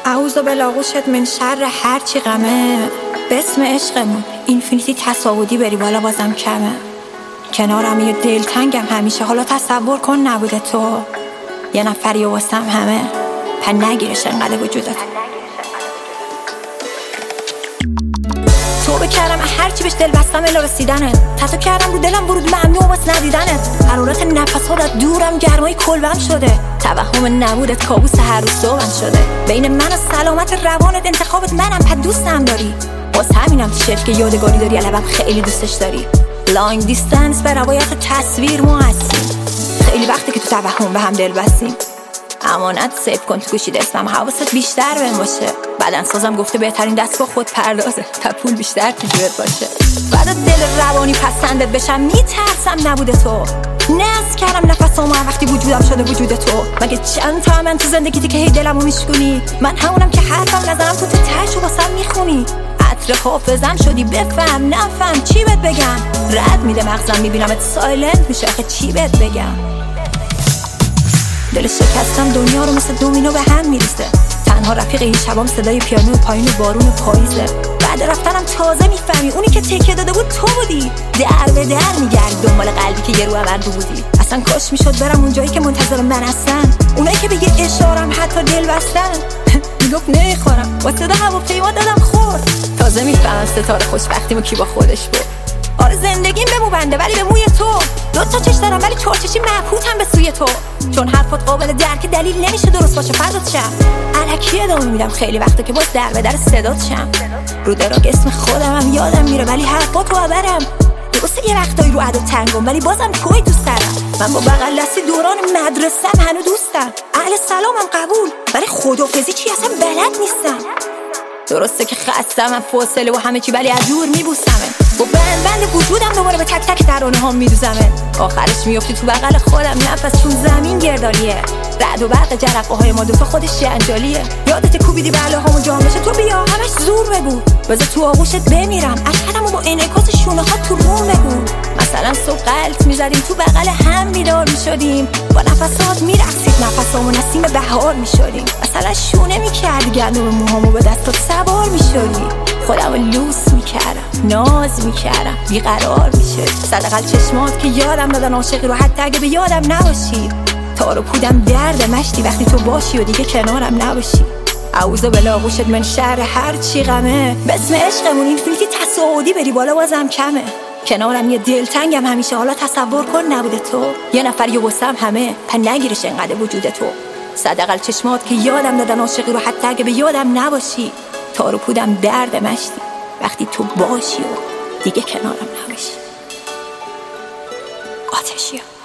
اعوذ بالله من شر هر چی غمه. به اسم عشقمون اینفینیتی تصاعدی بری بالا بازم کمه. کنارم یه دلتنگم همیشه، حالا تصور کن نبوده تو. یه نفری واسم همه، پر نگیرش انقدر وجودت. توبه کردم هرچی بهش دل بستم الا رسیدنت. تتو کردم رو دلم ورود ممنوع واسه ندیدنت. حرارت نفس ها دورم گرمای کلبم شده. توهم نبودت کابوس هر روز صبحم شده. بین من و سلامت روانت انتخابت منم، پس دوستم داری. باز همینم تیشرت که یادگاری داری، لبم خیلی دوستش داری. لانگ دیستنس به روایت تصویر ما هستیم. خیلی وقته که تو توهم به هم دل بستیم. امانت سیف کن تو گوشید اسمم، حواست بیشتر بهم باشه. بدن سازم گفته بهترین دستگاه خود پردازه تا پول بیشتر تو جیبت باشه. بعد دل روانی پسندت بشم میترسم نبوده تو. ناز کردم نفسامو وقتی وجودم شده وجود تو. مگه چند تا من تو زندگیتی که هی دلمو میشکنی؟ من همونم که حرفم نظرم تو تهشو واسم میخونی. عطر حافظم شدی بفهم نفهم چی بهت بگم. رد میده مغزم میبینمت سایلنت میشه، آخه چی بهت بگم. دل شکستم دنیا رو مثل دومینو به هم میریسه. تنها رفیق این شبام صدای پیانو پایین بارون پاییزه. بعد رفتنم تازه میفهمی اونی که تکیه داده بود تو بودی. در به در میگردی دنبال قلبی که یه رو اول بودی. اصلا کاش میشد برم اون جایی که منتظر من هستن. اونایی که به یه اشارم حتی دل بستن. میگفت نمیخورم با صدا هواپیما دادم خورد. تازه میفهمم ستاره خوشبختیمو کی با خودش بود. آره زندگیم به مو بنده ولی به موی تو. دو تا چش دارم ولی چارچشی مبهوتم به سوی تو. چون حرفات قابل درک دلیل نمیشه درست باشه فردات شم. الکی ادامه میدم خیلی وقته که باز در به در صدات شم. رو دراگ اسم خودم هم یادم میره ولی حرفاتو آورم. درسته یه وقتایی رو عدو تنگم ولی بازم توی دوست دارم. من با بغل دستی دوران مدرسه‌م هنو دوستم. اهل سلامم قبول ولی خدافظی چی اصلا بلد نیستم. درسته که خستم فاصله و همه چی ولی از دور میبوسمه. با بند وجودم دوباره به تک تک ترانه ها میدوزمه. آخرش میافتی تو بغل خودم نفس چون زمین گردالیه. رعد و برق جرقه های ما دوتا خودش جنجالیه. یادت کوبیدی بله هامو جام بشه تو بیا همش زور بگو. بذار تو آغوشت بمیرم اشهدمو با انعکاس شونه ها تو روم بگو. مثلا صبح قلط میزدیم تو بغل هم بیدار میشدیم. با نفسات میرقصید نفسامو نسیم بهار میشدیم. مثلا شونه میکردی گندم موهامو به دستات سوار میشدی. خودمو لوس میکردم ناز میکردم بیقرار میشد. صدقل چشمات که یادم دادن عاشقی رو حتی اگه به یادم نباشی. تارو پودم درد مشتی وقتی تو باشی و دیگه کنارم نباشی. اعوذ بالله من شر هر چی غمه. به اسم عشقمون اینفینیتی تصاعدی بری بالا بازم کمه. کنارم یه دلتنگم همیشه، حالا تصور کن نبوده تو. یه نفر یه واسم همه، پر نگیرش انقدر وجود تو. صدقل چشمات که یادم دادن عاشقی رو حتی اگه به یادم نباشی. تارو پودم درد مشتی وقتی تو باشی و دیگه کنارم نباشی. آتشیا.